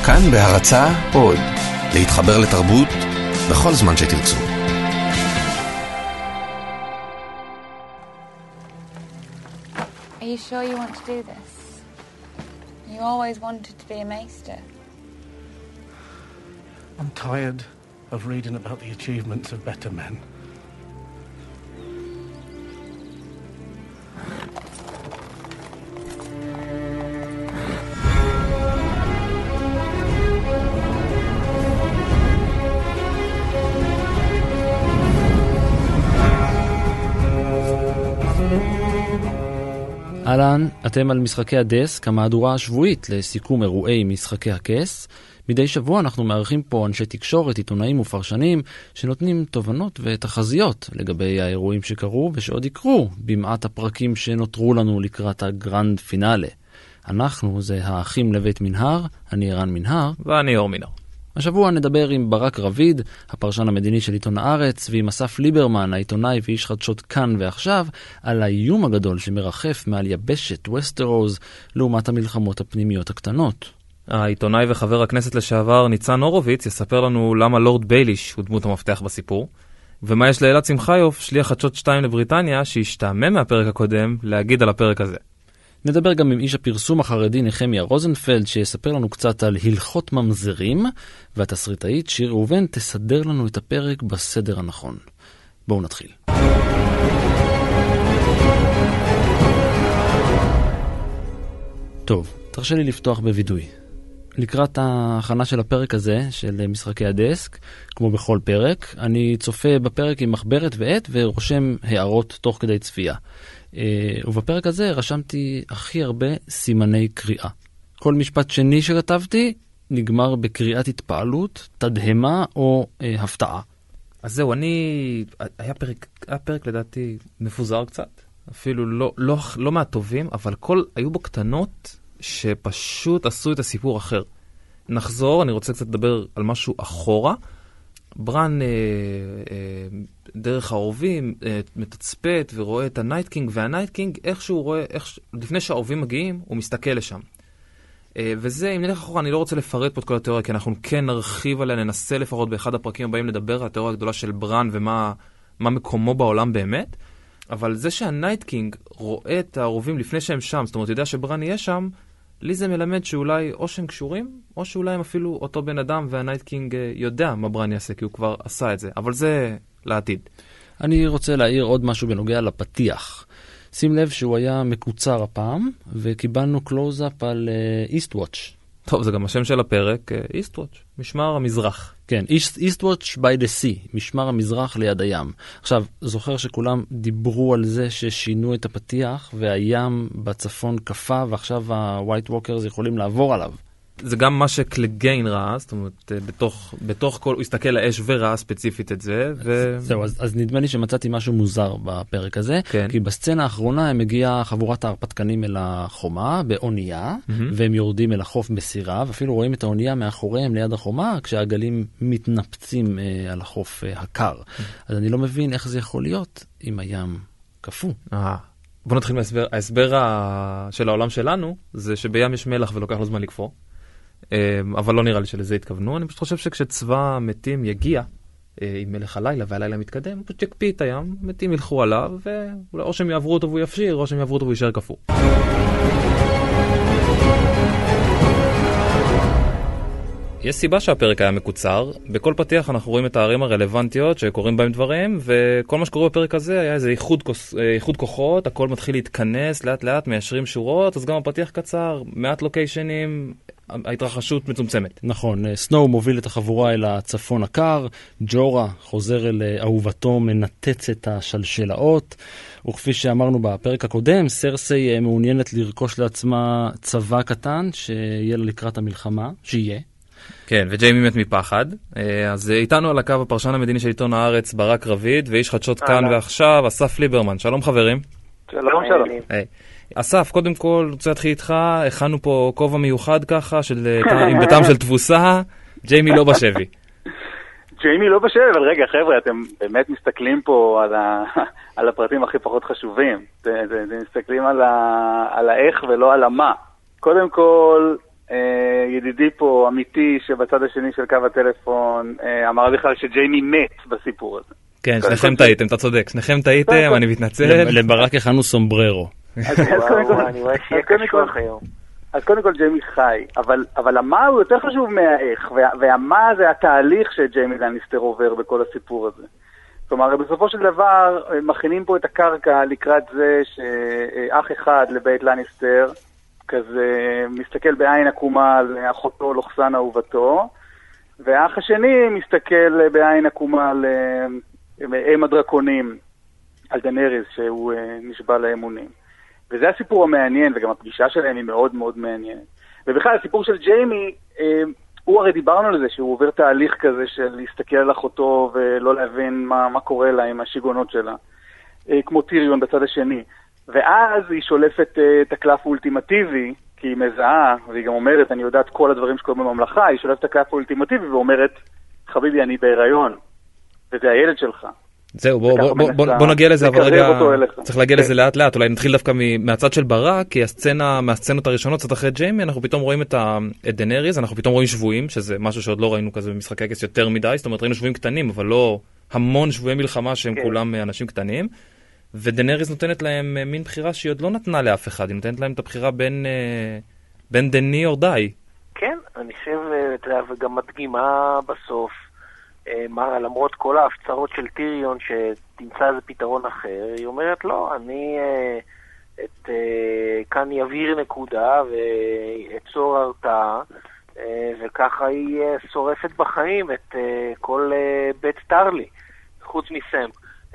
כאן בהרצאה עוד, להתחבר לתרבות בכל זמן שתרצו. Are you sure you want to do this? You always wanted to be a maester. I'm tired of reading about the achievements of better men. אהלן, אתם על משחקי הדסק, המהדורה השבועית לסיכום אירועי משחקי הכס. מדי שבוע אנחנו מארחים פה אנשי תקשורת, עיתונאים ופרשנים שנותנים תובנות ותחזיות לגבי האירועים שקרו ושעוד יקרו במעט הפרקים שנותרו לנו לקראת הגרנד פינאלה. אנחנו זה האחים לבית מנהר, אני ערן מנהר ואני אור מנהר. השבוע נדבר עם ברק רביד, הפרשן המדיני של עיתון הארץ, ועם אסף ליברמן, העיתונאי ואיש חדשות כאן ועכשיו, על האיום הגדול שמרחף מעל יבשת וסטרוז לעומת המלחמות הפנימיות הקטנות. העיתונאי וחבר הכנסת לשעבר ניצן הורוביץ יספר לנו למה לורד בייליש הוא דמות המפתח בסיפור, ומה יש לאלעד שמחיוף, שליח חדשות 2 לבריטניה, שהשתעמם מהפרק הקודם להגיד על הפרק הזה. נדבר גם עם איש הפרסום החרדי נחמיה רוזנפלד שיספר לנו קצת על הלכות ממזרים, והתסריטאית שיר ראובן תסדר לנו את הפרק בסדר הנכון. בואו נתחיל. טוב, תרשה לי לפתוח בוידוי. לקראת ההכנה של הפרק הזה, של משחקי הדסק, כמו בכל פרק, אני צופה בפרק עם מחברת ועט ורושם הערות תוך כדי צפייה. ובפרק הזה רשמתי הכי הרבה סימני קריאה. כל משפט שני שכתבתי נגמר בקריאת התפעלות, תדהמה או הפתעה. אז זהו, היה פרק לדעתי מפוזר קצת, אפילו לא מהטובים, אבל היו בו קטנות שפשוט עשו את הסיפור אחר. נחזור, אני רוצה קצת לדבר על משהו אחורה. ברן דרך העורבים מתצפת ורואה את הנייט קינג, והנייט קינג איכשהו רואה, לפני שהעורבים מגיעים, הוא מסתכל לשם. וזה, אם נלך אחורה, אני לא רוצה לפרט פה את כל התיאוריה, כי אנחנו כן נרחיב עליה, ננסה לפחות באחד הפרקים הבאים לדבר על התיאוריה הגדולה של ברן ומה מקומו בעולם באמת. אבל זה שהנייט קינג רואה את העורבים לפני שהם שם, זאת אומרת, יודע שברן יהיה שם, לי זה מלמד שאולי או שהם קשורים, או שאולי הם אפילו אותו בן אדם, והנייט קינג יודע מה ברן יעשה, כי הוא כבר עשה את זה. אבל זה לעתיד. אני רוצה להעיר עוד משהו בנוגע לפתיח. שים לב שהוא היה מקוצר הפעם, וקיבלנו קלוז-אפ על Eastwatch. טוב, זה גם השם של הפרק, Eastwatch, משמר המזרח. כן, Eastwatch by the sea, משמר המזרח ליד הים. עכשיו, זוכר שכולם דיברו על זה ששינו את הפתיח, והים בצפון קפה, ועכשיו ה-White Walkers יכולים לעבור עליו. זה גם מה שקלגיין ראה, זאת אומרת, בתוך כל, הוא הסתכל לאש וראה ספציפית את זה. זהו, אז נדמה לי שמצאתי משהו מוזר בפרק הזה, כן. כי בסצנה האחרונה הם מגיעה חבורת ההרפתקנים אל החומה באונייה, והם יורדים אל החוף בסירה, ואפילו רואים את האונייה מאחוריהם ליד החומה, כשהגלים מתנפצים על החוף הקר. אז אני לא מבין איך זה יכול להיות אם הים קפוא. בוא נתחיל מההסבר. ההסבר של העולם שלנו, זה שבים יש מלח ולוקח לו זמן לקפוא. אבל לא נראה לי שלזה התכוונו. אני פשוט חושב שכשצבא מתים יגיע עם מלך הלילה והלילה מתקדם, הוא פשוט יקפיא את הים, מתים ילכו עליו, או שהם יעברו אותו והוא יפשיר, או שהם יעברו אותו והוא יישאר קפוא. יש סיבה שהפרק היה מקוצר. בכל פתיח אנחנו רואים את הערים הרלוונטיות שקוראים בהם דברים, וכל מה שקורה בפרק הזה היה איזה איחוד כוחות, הכל מתחיל להתכנס, לאט לאט מיישרים שורות, אז גם הפתיח קצר, מעט לוקיישנים, ההתרחשות מצומצמת. נכון, סנואו מוביל את החבורה אל הצפון הקר, ג'ורה חוזר אל אהובתו, מנתץ את השלשלאות, וכפי שאמרנו בפרק הקודם, סרסי מעוניינת לרכוש לעצמה צבא קטן, שיהיה לה לקראת המלחמה, שיהיה. כן, וג'יימי מת מפחד. אז איתנו על הקו הפרשן המדיני של עיתון הארץ, ברק רביד, ואיש חדשות כאן ועכשיו, אסף ליברמן. שלום חברים. שלום, שלום. אסף, קודם כל, רוצה להתחיל איתך, הכנו פה כובע מיוחד ככה, עם בטעם של תבוסה, ג'יימי לא בשבי. ג'יימי לא בשבי, אבל רגע, חבר'ה, אתם באמת מסתכלים פה על הפרטים הכי פחות חשובים. אתם מסתכלים על האיך ולא על המה. קודם כל, ידידי פה, אמיתי, שבצד השני של קו הטלפון, אמר בכלל שג'יימי מת בסיפור הזה. כן, שניכם טעיתם, אתה צודק. שניכם טעיתם, אני מתנצל. לברק הכנו סומבררו. אז קודם כל ג'יימי חי, אבל המה הוא יותר חשוב מהאיך, והמה זה התהליך שג'יימי לניסטר עובר בכל הסיפור הזה. כלומר, בסופו של דבר מכינים פה את הקרקע לקראת זה שאח אחד לבית לניסטר, כזה מסתכל בעין עקומה על אחותו לוחסן אהובתו, והאח השני מסתכל בעין עקומה על אם הדרקונים, על דנריס, שהוא נשבע לאמונים. וזה הסיפור המעניין, וגם הפגישה שלהם היא מאוד מאוד מעניינת. ובכלל, הסיפור של ג'יימי, הוא הרי דיברנו על זה, שהוא עובר תהליך כזה של להסתכל על אחותו ולא להבין מה קורה לה עם השיגונות שלה, כמו טיריון בצד השני. ואז היא שולפת את הקלף האולטימטיבי, כי היא מזהה, והיא גם אומרת, אני יודעת כל הדברים שקורים בממלכה, היא שולפת את הקלף האולטימטיבי ואומרת, חביבי, אני בהיריון, וזה הילד שלך. זהו, בוא נגיע לזה, אבל רגע, צריך להגיע לזה לאט לאט, אולי נתחיל דווקא מהצד של ברק, כי מהסצנות הראשונות, קצת אחרי ג'יימי, אנחנו פתאום רואים את דנריס, אנחנו פתאום רואים שבויים, שזה משהו שעוד לא ראינו כזה במשחקי הכס יותר מדי, זאת אומרת, ראינו שבויים קטנים, אבל לא המון שבויי מלחמה שהם כולם אנשים קטנים, ודנריס נותנת להם מין בחירה שהיא עוד לא נתנה לאף אחד, היא נותנת להם את הבחירה בין דני או די. כן, אני חושב, וגם מדגימה בסוף, למרות כל ההפצרות של טיריון שתמצא איזה פתרון אחר, היא אומרת לא, אני כאן יבהיר נקודה ואצור הרתעה, וככה היא שורפת בחיים את כל בית טרלי, חוץ מסם.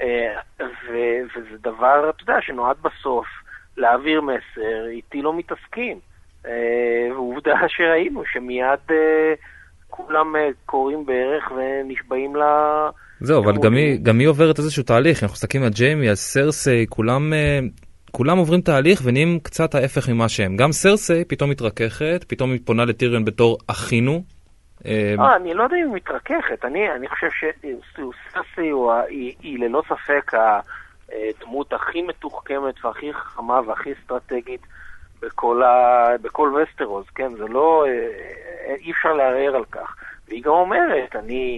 וזה דבר, אתה יודע, שנועד בסוף להעביר מסר, איתי לא מתעסקים. ועובדה שראינו שמיד כולם קוראים בערך ונשבעים לה... זהו, אבל גם היא עוברת איזשהו תהליך, אנחנו מסתכלים על ג'יימי, על סרסי, כולם עוברים תהליך ונהיים קצת ההפך ממה שהם. גם סרסי פתאום מתרככת, פתאום היא פונה לטיריון בתור אחינו. אני לא יודע אם היא מתרככת, אני חושב שסרסי היא ללא ספק הדמות הכי מתוחכמת והכי חכמה והכי אסטרטגית בכל וסטרוס, כן? זה לא, אי אפשר לערער על כך. והיא גם אומרת,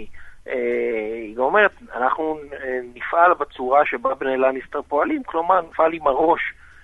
אנחנו נפעל בצורה שבה בני לניסטר פועלים, כלומר נפעל עם הראש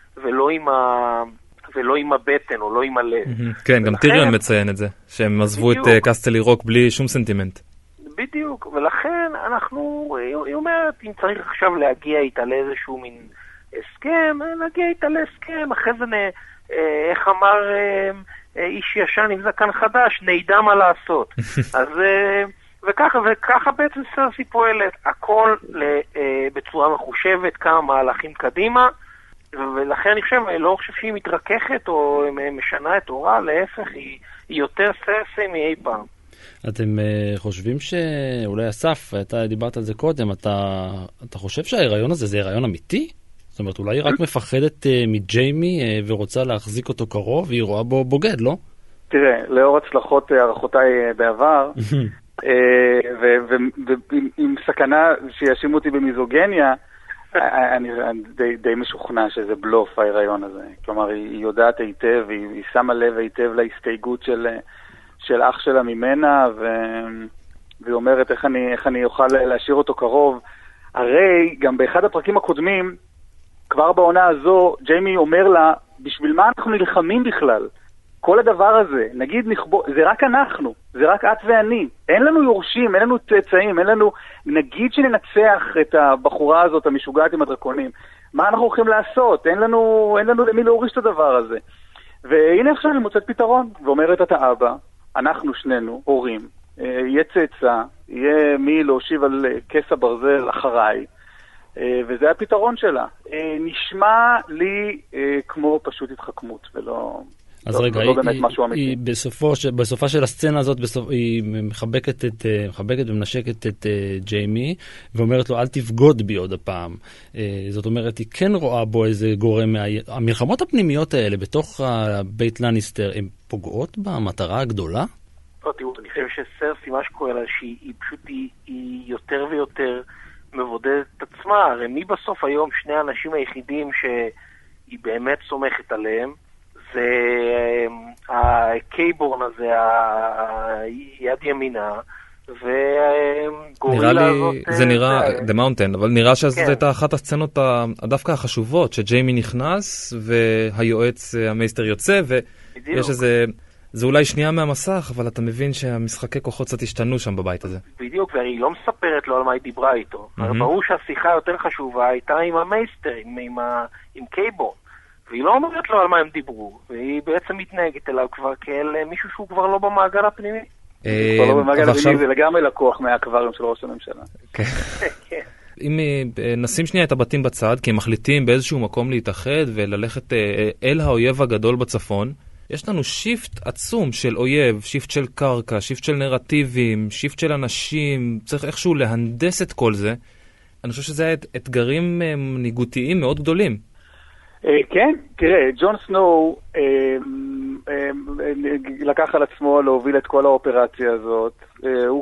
ולא עם הבטן או לא עם הלב. כן, גם טיריון מציין את זה, שהם עזבו את קסטל ירוק בלי שום סנטימנט. בדיוק, ולכן היא אומרת, אם צריך עכשיו להגיע איתה לאיזשהו מין הסכם, נגיע איתה להסכם, אחרי זה איך אמר איש ישן עם זקן חדש, נדע מה לעשות. אז וככה בעצם סרסי פועלת, הכל בצורה מחושבת, כמה מהלכים קדימה, ולכן אני חושב שהיא מתרככת או משנה את אורה, להפך, היא יותר סרסי מאי פעם. אתם חושבים שאולי אסף, אתה דיברת על זה קודם, אתה חושב שההיריון הזה זה הריון אמיתי? זאת אומרת, אולי היא רק מפחדת מג'יימי ורוצה להחזיק אותו קרוב, והיא רואה בו בוגד, לא? תראה, לאור הצלחות הערכותיי בעבר, ועם סכנה שישימו אותי במיזוגניה, אני די משוכנע שזה בלוף ההיריון הזה. כלומר, היא יודעת היטב, היא שמה לב היטב להסתייגות של אח שלה ממנה, והיא אומרת איך אני אוכל להשאיר אותו קרוב. הרי גם באחד הפרקים הקודמים, כבר בעונה הזו, ג'יימי אומר לה, בשביל מה אנחנו נלחמים בכלל? כל הדבר הזה, נגיד זה רק אנחנו, זה רק את ואני. אין לנו יורשים, אין לנו צאצאים, נגיד שננצח את הבחורה הזאת, המשוגעת עם הדרקונים. מה אנחנו הולכים לעשות? אין לנו למי להוריש את הדבר הזה. והנה עכשיו היא מוצאת פתרון, ואומרת אתה אבא, אנחנו שנינו, הורים, יהיה צאצא, יהיה מי להושיב על כס הברזל אחריי, וזה הפתרון שלה. נשמע לי כמו פשוט התחכמות, ולא... אז רגע, היא בסופה של הסצנה הזאת, היא מחבקת ומנשקת את ג'יימי, ואומרת לו, אל תבגוד בי עוד הפעם. זאת אומרת, היא כן רואה בו איזה גורם, המלחמות הפנימיות האלה בתוך בית לניסטר, הן פוגעות במטרה הגדולה? לא, תראו, אני חושב שסרסי, מה שקורה לה, שהיא פשוט, היא יותר ויותר מבודדת את עצמה. הרי מי בסוף היום שני האנשים היחידים שהיא באמת סומכת עליהם, הקייבורן הזה, היד ימינה, וגורילה הזאת... זה נראה, The Mountain, אבל נראה שזאת הייתה אחת הסצנות דווקא החשובות, שג'יימי נכנס, והיועץ המייסטר יוצא, ויש איזה... זה אולי שנייה מהמסך, אבל אתה מבין שהמשחקי כוחות קצת השתנו שם בבית הזה. בדיוק, והיא לא מספרת לו על מה היא דיברה איתו. ברור שהשיחה יותר חשובה הייתה עם המייסטר, עם קייבורן. והיא לא אומרת לו על מה הם דיברו, והיא בעצם מתנהגת אליו כבר כאל מישהו שהוא כבר לא במעגל הפנימי. כבר לא במעגל הפנימי, זה לגמרי לקוח מהאקווריום של ראש הממשלה. אם נשים שנייה את הבתים בצד, כי הם מחליטים באיזשהו מקום להתאחד וללכת אל האויב הגדול בצפון, יש לנו שיפט עצום של אויב, שיפט של קרקע, שיפט של נרטיבים, שיפט של אנשים, צריך איכשהו להנדס את כל זה. אני חושב שזה אתגרים ניגותיים מאוד גדולים. כן, תראה, ג'ון סנואו לקח על עצמו להוביל את כל האופרציה הזאת. הוא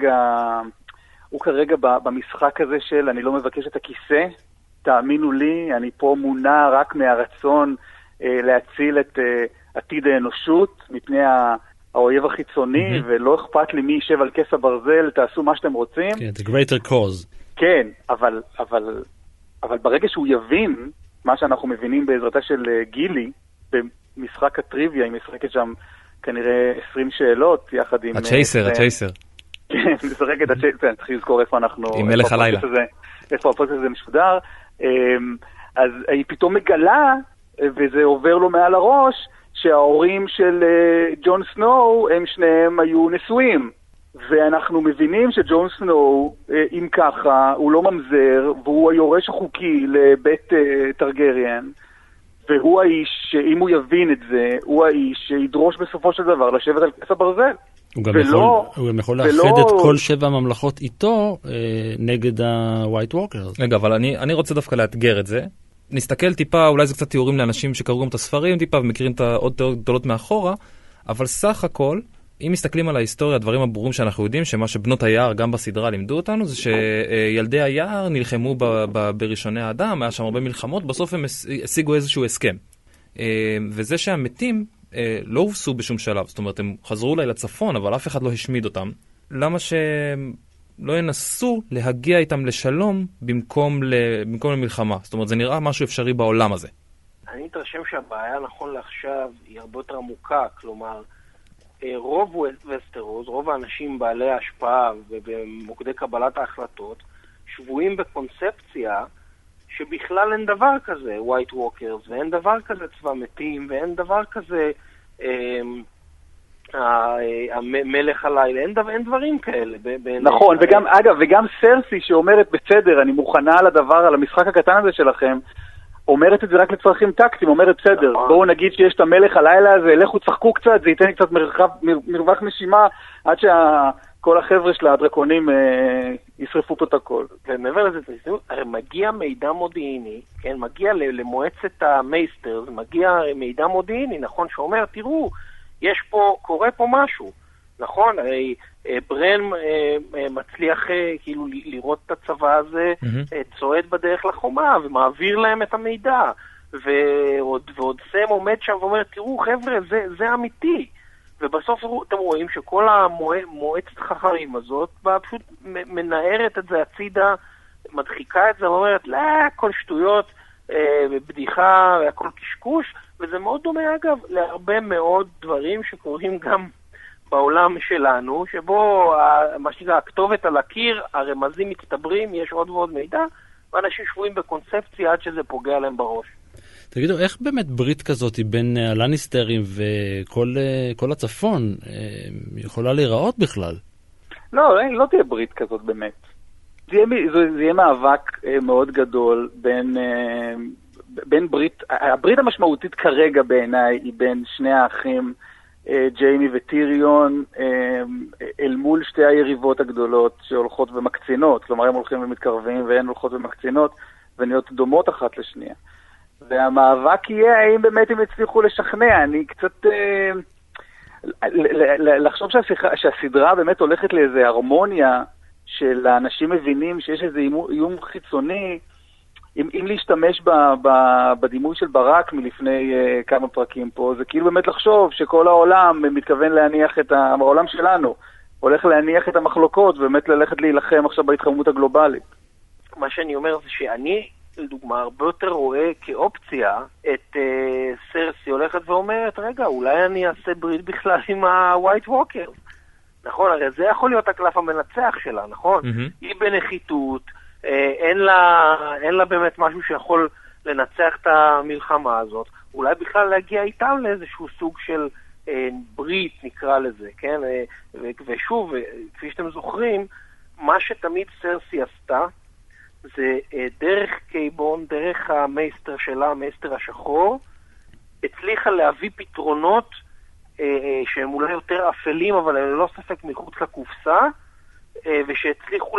כרגע במשחק הזה של אני לא מבקש את הכיסא, תאמינו לי, אני פה מונע רק מהרצון להציל את עתיד האנושות מפני האויב החיצוני, ולא אכפת לי מי יישב על כס הברזל, תעשו מה שאתם רוצים. כן, the greater cause. כן, אבל ברגע שהוא יבין מה שאנחנו מבינים בעזרתה של גילי, במשחק הטריוויה, היא משחקת שם כנראה 20 שאלות, יחד עם... הצ'ייסר. כן, משחקת הצ'ייסר, צריך לזכור איפה אנחנו... עם מלך הלילה. איפה הפודקאסט הזה משודר. אז היא פתאום מגלה, וזה עובר לו מעל הראש, שההורים של ג'ון סנואו, הם שניהם היו נשואים. ואנחנו מבינים שג'ון סנואו, אם ככה, הוא לא ממזר, והוא היורש החוקי לבית טרגריאן, והוא האיש שאם הוא יבין את זה, הוא האיש שידרוש בסופו של דבר לשבת על כס הברזל. הוא גם יכול לאחד את כל 7 ממלכות איתו נגד ה-White Walkers. רגע, אבל אני רוצה דווקא לאתגר את זה. נסתכל טיפה, אולי זה קצת תיאורים לאנשים שקראו גם את הספרים טיפה ומכירים את העוד תיאוריות גדולות מאחורה, אבל סך הכל, אם מסתכלים על ההיסטוריה, הדברים הברורים שאנחנו יודעים, שמה שבנות היער גם בסדרה לימדו אותנו, זה שילדי היער נלחמו בראשוני האדם, היה שם הרבה מלחמות, בסוף הם השיגו איזשהו הסכם. וזה שהמתים לא הובסו בשום שלב, זאת אומרת, הם חזרו אולי לצפון, אבל אף אחד לא השמיד אותם. למה שלא ינסו להגיע איתם לשלום במקום למלחמה? זאת אומרת, זה נראה משהו אפשרי בעולם הזה. אני מתרשם שהבעיה נכון לעכשיו היא הרבה יותר עמוקה, כלומר, רוב וסטרוס, רוב האנשים בעלי ההשפעה ובמוקדי קבלת ההחלטות, שבויים בקונספציה שבכלל אין דבר כזה White Walkers, ואין דבר כזה צבא מתים, ואין דבר כזה מלך הלילה, אין דברים כאלה. נכון, וגם, אגב, וגם סרסי שאומרת בסדר, אני מוכנה על המשחק הקטן הזה שלכם, אומרת את זה רק לצרכים טקטיים, אומרת בסדר, בואו נגיד שיש את המלך הלילה הזה, לכו תשחקו קצת, זה ייתן לי קצת מרווח נשימה, עד שכל החבר'ה של הדרקונים ישרפו פה את הכל. ומעבר לזה, הרי מגיע מידע מודיעיני, כן, מגיע למועצת המייסטרס, מגיע מידע מודיעיני, נכון, שאומר, תראו, קורה פה משהו, נכון, הרי ברן מצליח כאילו לראות את הצבא הזה, צועד בדרך לחומה ומעביר להם את המידע, ועוד סם עומד שם ואומר, תראו חבר'ה, זה אמיתי. ובסוף אתם רואים שכל המועצת חכמים הזאת פשוט מנערת את זה הצידה, מדחיקה את זה ואומרת, לא, הכל שטויות, בדיחה, הכל קשקוש, וזה מאוד דומה אגב להרבה מאוד דברים שקורים גם בעולם שלנו, שבו מה שנקרא הכתובת על הקיר, הרמזים מצטברים, יש עוד ועוד מידע, ואנשים שבויים בקונספציה עד שזה פוגע להם בראש. תגידו, איך באמת ברית כזאת בין הלניסטרים וכל הצפון יכולה להיראות בכלל? לא תהיה ברית כזאת באמת. זה יהיה מאבק מאוד גדול בין הברית המשמעותית כרגע בעיניי היא בין שני האחים, ג'יימי וטיריון, אל מול שתי היריבות הגדולות שהולכות ומקצינות, כלומר הם הולכים ומתקרבים והן הולכות ומקצינות ונהיות דומות אחת לשנייה. והמאבק יהיה האם באמת הם הצליחו לשכנע. אני קצת לחשוב שהסדרה באמת הולכת לאיזו הרמוניה של האנשים מבינים שיש איזה איום חיצוני, אם להשתמש בדימוי של ברק מלפני כמה פרקים פה, זה כאילו באמת לחשוב שכל העולם מתכוון להניח העולם שלנו, הולך להניח את המחלוקות, ובאמת ללכת להילחם עכשיו בהתחממות הגלובלית. מה שאני אומר זה שאני, לדוגמה, הרבה יותר רואה כאופציה את סרסי הולכת ואומרת, רגע, אולי אני אעשה ברית בכלל עם ה-White Walkers. נכון, הרי זה יכול להיות הקלף המנצח שלה, נכון? היא בנחיתות, אין לה באמת משהו שיכול לנצח את המלחמה הזאת. אולי בכלל להגיע איתם לאיזשהו סוג של ברית, נקרא לזה, כן? ושוב, כפי שאתם זוכרים, מה שתמיד סרסי עשתה, זה דרך קייבון, דרך המייסטר שלה, המייסטר השחור, הצליחה להביא פתרונות שהם אולי יותר אפלים, אבל הם לא ספק מחוץ לקופסה, ושהצליחו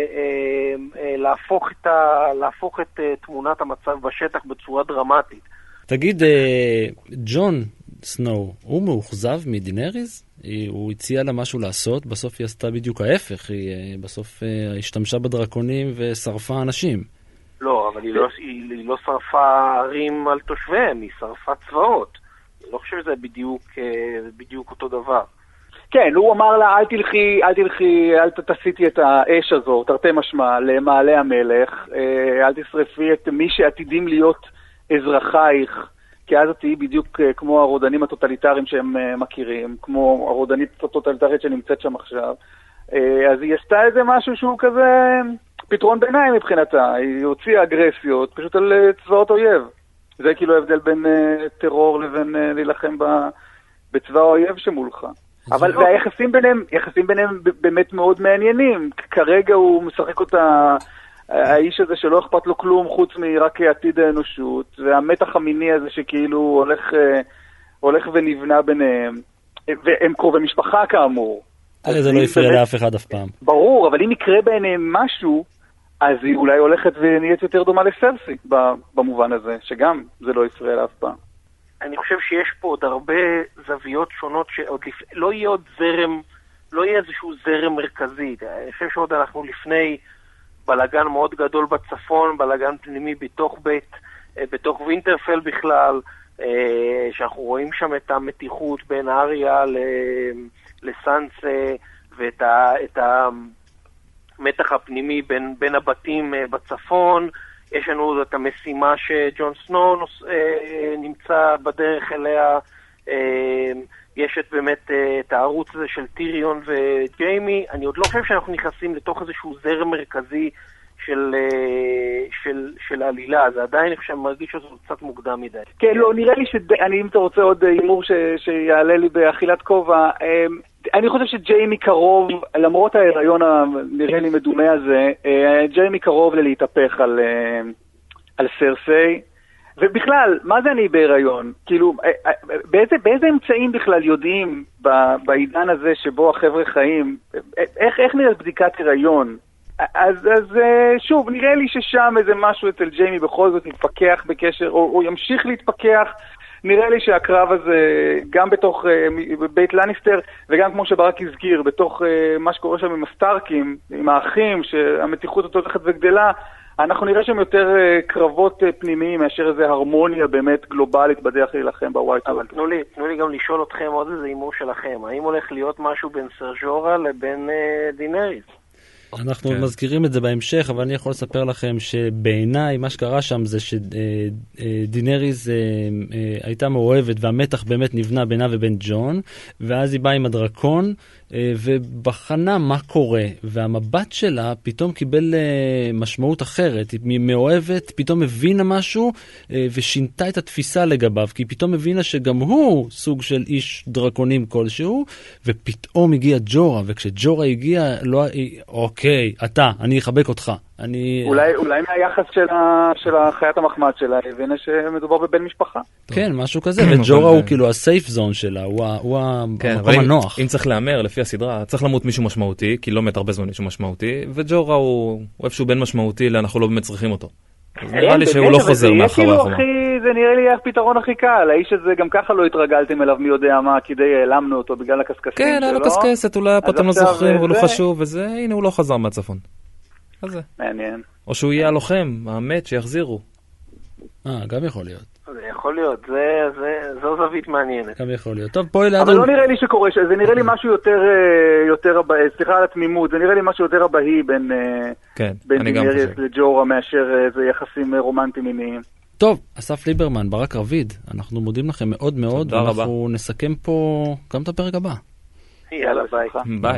להפוך את תמונת המצב בשטח בצורה דרמטית. תגיד, ג'ון סנואו, הוא מאוכזב מדינריז? הוא הציע לה משהו לעשות, בסוף היא עשתה בדיוק ההפך, היא בסוף השתמשה בדרקונים ושרפה אנשים. לא, אבל היא לא שרפה ערים על תושביהם, היא שרפה צבאות. אני לא חושב שזה בדיוק אותו דבר. כן, הוא אמר לה, אל תסיטי את האש הזו, תרתי משמע, למעלה המלך, אל תשרפי את מי שעתידים להיות אזרחייך, כי אז תהיי בדיוק כמו הרודנים הטוטליטריים שהם מכירים, כמו הרודנית הטוטליטרית שנמצאת שם עכשיו. אז היא עשתה איזה משהו שהוא כזה פתרון ביניים מבחינתה, היא הוציאה אגרסיות פשוט על צבאות אויב. זה כאילו ההבדל בין טרור לבין להילחם בצבא האויב שמולך. אבל היחסים ביניהם באמת מאוד מעניינים. כרגע הוא משחק אותה, האיש הזה שלא אכפת לו כלום חוץ מרק עתיד האנושות, והמתח המיני הזה שכאילו הולך ונבנה ביניהם, והם קרובי משפחה כאמור. זה לא יפריע לאף אחד אף פעם. ברור, אבל אם יקרה ביניהם משהו, אז היא אולי הולכת ונהיית יותר דומה לסרסי, במובן הזה, שגם זה לא יפריע לאף פעם. אני חושב שיש פה עוד הרבה זוויות שונות שעוד לא יהיה עוד זרם, לא יהיה איזשהו זרם מרכזי. אני חושב שעוד אנחנו לפני בלגן מאוד גדול בצפון, בלגן פנימי בתוך וינטרפל בכלל, שאנחנו רואים שם את המתיחות בין אריה לסנסה, ואת המתח הפנימי בין הבתים בצפון. יש לנו את המשימה שג'ון סנואו נמצא בדרך אליה, יש את באמת את הערוץ הזה של טיריון וג'יימי. אני עוד לא חושב שאנחנו נכנסים לתוך איזשהו זרם מרכזי של עלילה, זה עדיין אני מרגיש שזה קצת מוקדם מדי. כן, לא, נראה לי אם אתה רוצה עוד אימור שיעלה לי באכילת כובע, אני חושב שג'יימי קרוב, למרות ההיריון הנראה לי מדומה הזה, ג'יימי קרוב להתהפך על סרסי, ובכלל, מה זה אני בהיריון? כאילו, באיזה אמצעים בכלל יודעים בעידן הזה שבו החבר'ה חיים, איך נראית בדיקת היריון? אז שוב, נראה לי ששם איזה משהו אצל ג'יימי בכל זאת מתפקח בקשר, או ימשיך להתפקח. נראה לי שהקרב הזה, גם בתוך בית לניסטר, וגם כמו שברק הזכיר, בתוך מה שקורה שם עם הסטארקים, עם האחים, שהמתיחות אותו הולכת וגדלה, אנחנו נראה שם יותר קרבות פנימיים מאשר איזו הרמוניה באמת גלובלית בדרך להילחם בווייט. אבל תנו לי גם לשאול אתכם עוד איזה אימור שלכם. האם הולך להיות משהו בין סרג'ורה לבין דינריס? אנחנו מזכירים את זה בהמשך, אבל אני יכול לספר לכם שבעיניי מה שקרה שם זה שדינריס הייתה מאוהבת והמתח באמת נבנה בינה ובין ג'ון, ואז היא באה עם הדרקון ובחנה מה קורה, והמבט שלה פתאום קיבל משמעות אחרת. היא מאוהבת, פתאום הבינה משהו ושינתה את התפיסה לגביו, כי היא פתאום הבינה שגם הוא סוג של איש דרקונים כלשהו, ופתאום הגיע ג'ורה, וכשג'ורה הגיע, אוקיי, אני אחבק אותך. אולי מהיחס של חיית המחמד שלה, הבינה שמדובר בבן משפחה. כן, משהו כזה, וג'ורה הוא כאילו הסייף זון שלה, הוא המקום הנוח. אם צריך לאמר לפי הסדרה, צריך למות מישהו משמעותי, כי לא מת הרבה זמן מישהו משמעותי, וג'ורה הוא איפשהו בן משמעותי, אנחנו לא באמת צריכים אותו. אז נראה לי שהוא לא חוזר מאחורי החומה. זה נראה לי הפתרון הכי קל, האיש הזה גם ככה לא התרגלתם אליו מי יודע מה, כדי העלמנו אותו בגלל הקסקסים שלו. כן, היה לו קסקסת, אולי אתם לא זוכרים, הוא לא חשוב, וזה, הנה הוא לא חזר מהצפון. אז זה. מעניין. או שהוא יהיה הלוחם, המת שיחזירו. גם יכול להיות. זה יכול להיות, זו זווית מעניינת. גם יכול להיות. טוב, פה אלעד... אבל לא נראה לי שקורה, זה נראה לי משהו יותר סליחה על התמימות, זה נראה לי משהו יותר אבהי בין דינריס לג'ורה מאשר זה יחסים רומנטיים מיניים. טוב, אסף ליברמן, ברק רביד, אנחנו מודים לכם מאוד מאוד, ואנחנו נסכם פה גם את הפרק הבא. יאללה, ביי. ביי.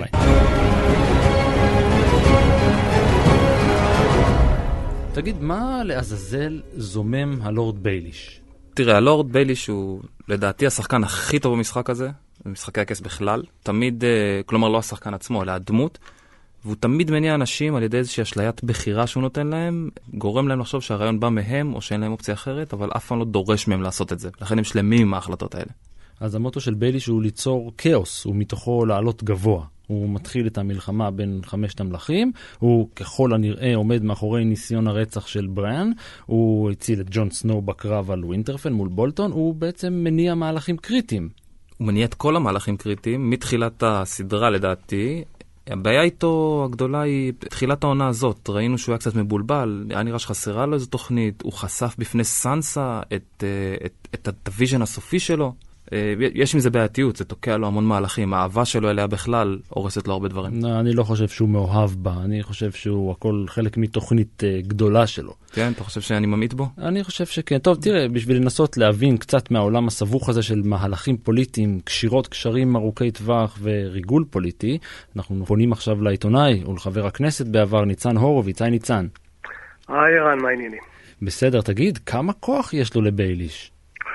תגיד, מה לעזאזל זומם הלורד בייליש? תראה, הלורד בייליש הוא לדעתי השחקן הכי טוב במשחק הזה, במשחקי הכס בכלל. תמיד, כלומר לא השחקן עצמו, אלא הדמות. והוא תמיד מניע אנשים על ידי איזושהי אשליית בחירה שהוא נותן להם, גורם להם לחשוב שהרעיון בא מהם או שאין להם אופציה אחרת, אבל אף פעם לא דורש מהם לעשות את זה. לכן הם שלמים עם ההחלטות האלה. אז המוטו של בייליש הוא ליצור כאוס, הוא מתוכו לעלות גבוה. הוא מתחיל את המלחמה בין 5 המלכים, הוא ככל הנראה עומד מאחורי ניסיון הרצח של בריאן, הוא הציל את ג'ון סנואו בקרב על ווינטרפל מול בולטון, הוא בעצם מניע מהלכים קריטיים. הוא מניע את כל המהלכים קריטיים, מתחילת הסדרה לדעתי. הבעיה איתו הגדולה היא תחילת העונה הזאת. ראינו שהוא היה קצת מבולבל, היה נראה שחסרה לו איזו תוכנית, הוא חשף בפני סנסה את הוויז'ן הסופי שלו. יש עם זה בעייתיות, זה תוקע לו המון מהלכים. האהבה שלו אליה בכלל הורסת לו הרבה דברים. אני לא חושב שהוא מאוהב בה, אני חושב שהוא הכל חלק מתוכנית גדולה שלו. כן, אתה חושב שאני ממעיט בו? אני חושב שכן. טוב, תראה, בשביל לנסות להבין קצת מהעולם הסבוך הזה של מהלכים פוליטיים, קשרים ארוכי טווח וריגול פוליטי, אנחנו פונים עכשיו לעיתונאי ולחבר הכנסת בעבר ניצן הורוביץ. היי ניצן. היי ערן, מה העניינים? בסדר, תגיד, כמה כוח יש לו לבייליש?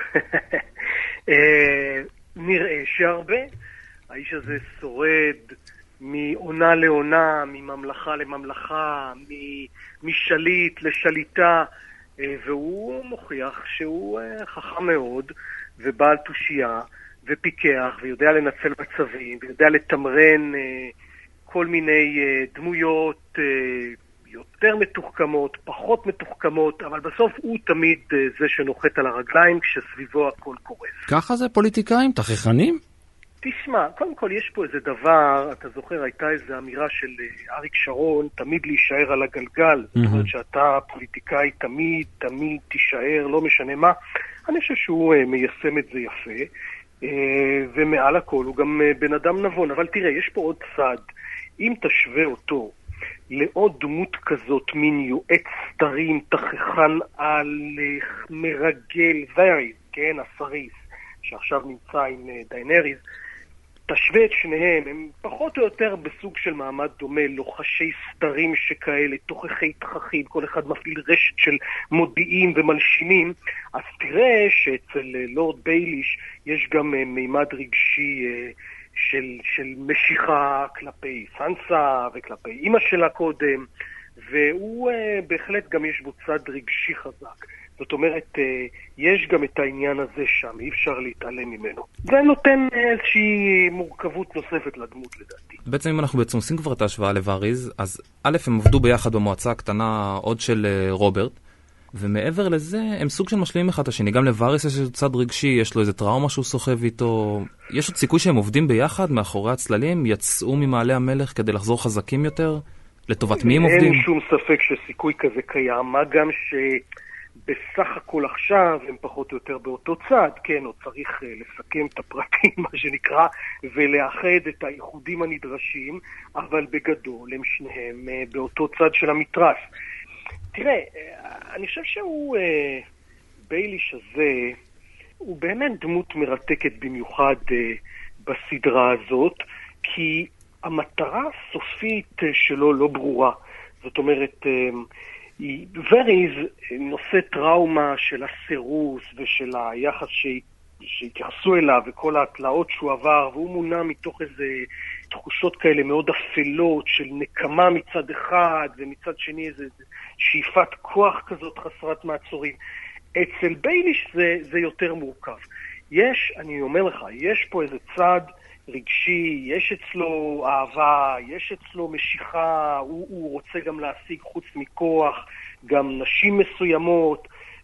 נראה שהרבה. האיש הזה שורד מעונה לעונה, מממלכה לממלכה, משליט לשליטה, והוא מוכיח שהוא חכם מאוד ובעל תושייה ופיקח ויודע לנצל מצבים ויודע לתמרן כל מיני דמויות יותר מתוחכמות, פחות מתוחכמות, אבל בסוף הוא תמיד זה שנוחת על הרגליים כשסביבו הכל קורס. ככה זה פוליטיקאים, תככנים? תשמע, קודם כל יש פה איזה דבר, אתה זוכר, הייתה איזו אמירה של אריק שרון, תמיד להישאר על הגלגל. זאת אומרת שאתה פוליטיקאי תמיד תישאר, לא משנה מה. אני חושב שהוא מיישם את זה יפה, ומעל הכל הוא גם בן אדם נבון. אבל תראה, יש פה עוד צד. אם תשווה אותו לעוד דמות כזאת, מין יועץ סתרים, תככן על מרגל, וריז, כן, הסריס, שעכשיו נמצא עם דיינריז, תשווה את שניהם, הם פחות או יותר בסוג של מעמד דומה, לוחשי סתרים שכאלה, תוכחי תככים, כל אחד מפעיל רשת של מודיעים ומלשינים, אז תראה שאצל לורד בייליש יש גם מימד רגשי של משיכה כלפי סנסה וכלפי אמא שלה קודם, והוא בהחלט גם יש בו צד רגשי חזק. זאת אומרת, יש גם את העניין הזה שם, אי אפשר להתעלם ממנו. זה נותן איזושהי מורכבות נוספת לדמות לדעתי. בעצם אם אנחנו עושים כבר את ההשוואה לווריז, אז א' הם עבדו ביחד במועצה הקטנה עוד של רוברט, ומעבר לזה הם סוג של משלימים אחד השני. גם לווריס יש איזה צד רגשי, יש לו איזה טראומה שהוא סוחב איתו. יש עוד סיכוי שהם עובדים ביחד מאחורי הצללים, יצאו ממעלה המלך כדי לחזור חזקים יותר? לטובת מי הם עובדים? אין שום ספק שסיכוי כזה קיים, מה גם בסך הכל עכשיו הם פחות או יותר באותו צד, כן, עוד צריך לסכם את הפרטים, מה שנקרא, ולאחד את האיחודים הנדרשים, אבל בגדול הם שניהם באותו צד של המתרס. תראה, אני חושב שהוא, בייליש הזה, הוא באמת דמות מרתקת במיוחד בסדרה הזאת, כי המטרה הסופית שלו לא ברורה. זאת אומרת, וריז נושא טראומה של הסירוס ושל היחס שהתייחסו אליו וכל התלאות שהוא עבר, והוא מונע מתוך איזה תחושות כאלה מאוד אפלות של נקמה מצד אחד ומצד שני איזה שאיפת כוח כזאת חסרת מעצורים. אצל בייליש זה יותר מורכב. אני אומר לך, יש פה איזה צד רגשי, יש אצלו אהבה, יש אצלו משיכה, הוא רוצה גם להשיג חוץ מכוח, גם נשים מסוימות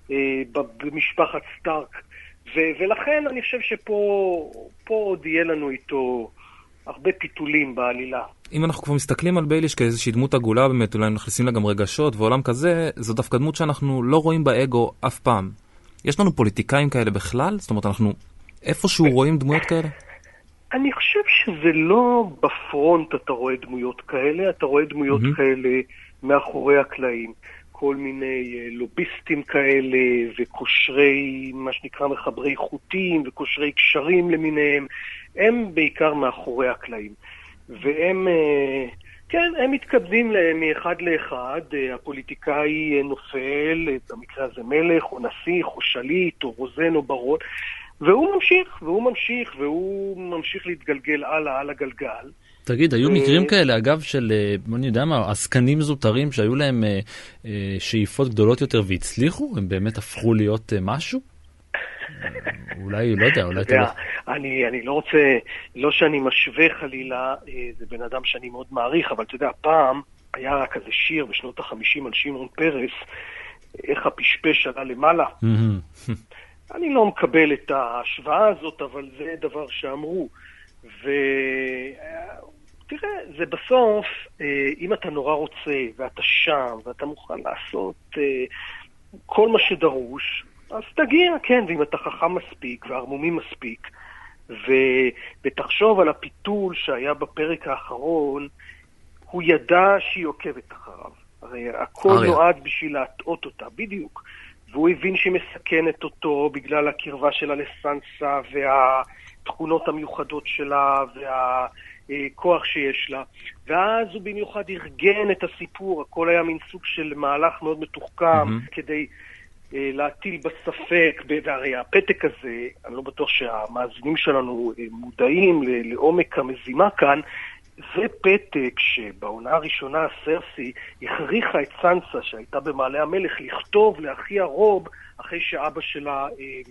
במשפחת סטארק, ולכן אני חושב שפה עוד יהיה לנו איתו הרבה פיתולים בעלילה. אם אנחנו כבר מסתכלים על בייליש כאיזושהי דמות עגולה, באמת אולי נכנסים לה גם רגשות ועולם כזה, זו דווקא דמות שאנחנו לא רואים באגו אף פעם. יש לנו פוליטיקאים כאלה בכלל? זאת אומרת, אנחנו איפשהו רואים דמויות כאלה? אני חושב שזה לא בפרונט אתה רואה דמויות כאלה, אתה רואה דמויות כאלה מאחורי הקלעים. כל מיני לוביסטים כאלה וקושרי, מה שנקרא מחברי חוטים וקושרי קשרים למיניהם, הם בעיקר מאחורי הקלעים. והם, כן, הם מתקבלים מאחד לאחד, הפוליטיקאי נופל, במקרה הזה מלך או נסיך או שליט או רוזן או ברון, והוא ממשיך להתגלגל על הגלגל. תגיד, היו מקרים כאלה, אגב, של, אני יודע מה, עסקנים זוטרים שהיו להם שאיפות גדולות יותר והצליחו? הם באמת הפכו להיות משהו? אולי, לא יודע, אולי אתה לא... אני לא רוצה, לא שאני משווה חלילה, זה בן אדם שאני מאוד מעריך, אבל אתה יודע, פעם היה כזה שיר בשנות ה-50 על שמעון פרס, איך הפשפש עלה למעלה. אני לא מקבל את ההשוואה הזאת, אבל זה דבר שאמרו. תראה, זה בסוף, אם אתה נורא רוצה, ואתה שם, ואתה מוכן לעשות כל מה שדרוש, אז תגיע, כן, ואם אתה חכם מספיק, והרמומי מספיק, ותחשוב על הפיתול שהיה בפרק האחרון, הוא ידע שהיא עוקבת אחריו. הרי הכל נועד בשביל להטעות אותה, בדיוק. והוא הבין שהיא מסכנת אותו בגלל הקרבה שלה לסנסה, והתכונות המיוחדות שלה, והכוח שיש לה. ואז הוא במיוחד ארגן את הסיפור, הכל היה מין סוג של מהלך מאוד מתוחכם, כדי להטיל בספק, והרי הפתק הזה, אני לא בטוח שהמאזינים שלנו מודעים לעומק המזימה כאן, זה פתק שבעונה הראשונה סרסי הכריחה את סנסה שהייתה במעלה המלך לכתוב לאחיה רוב אחרי שאבא שלה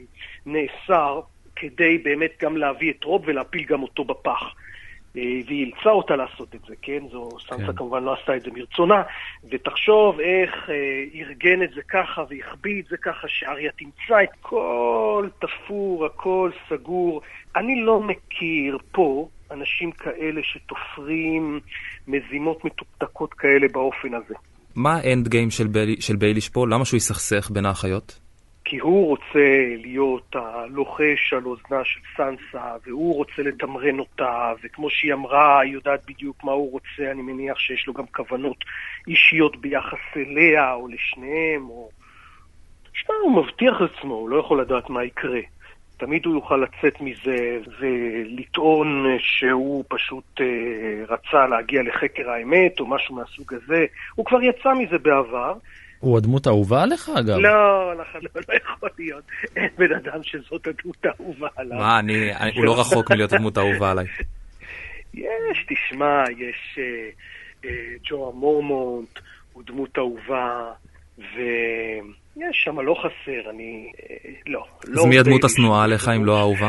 נאסר, כדי באמת גם להביא את רוב ולהפיל גם אותו בפח. והיא אילצה אותה לעשות את זה, כן? סנסה כמובן לא עשתה את זה מרצונה, ותחשוב איך ארגן את זה ככה והכביד את זה ככה שאריה תמצא את כל תפור, הכל סגור. אני לא מכיר פה אנשים כאלה שתופרים מזימות מתוקתקות כאלה באופן הזה. מה האנד גיים של בייליש פה? למה שהוא יסכסך בין האחיות? כי הוא רוצה להיות הלוחש על אוזנה של סנסה, והוא רוצה לתמרן אותה, וכמו שהיא אמרה, היא יודעת בדיוק מה הוא רוצה, אני מניח שיש לו גם כוונות אישיות ביחס אליה, או לשניהם, או... הוא מבטיח לעצמו, הוא לא יכול לדעת מה יקרה. תמיד הוא יוכל לצאת מזה ולטעון שהוא פשוט רצה להגיע לחקר האמת, או משהו מהסוג הזה. הוא כבר יצא מזה בעבר. הוא הדמות האהובה עליך, אגב? לא יכול להיות. אין בן אדם שזאת הדמות האהובה עליו. מה, הוא לא רחוק מלהיות הדמות האהובה עליי. תשמע, יש ג'ו המורמונט, הוא דמות אהובה, יש שם לא חסר, לא. אז מי הדמות השנואה עליך אם לא האהובה?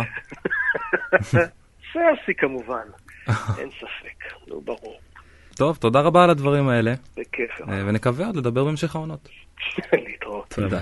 סרסי כמובן, אין ספק, לא ברור. טוב, תודה רבה על הדברים האלה. בכיף. ונקווה עוד לדבר בהמשך העונות. להתראות. תודה.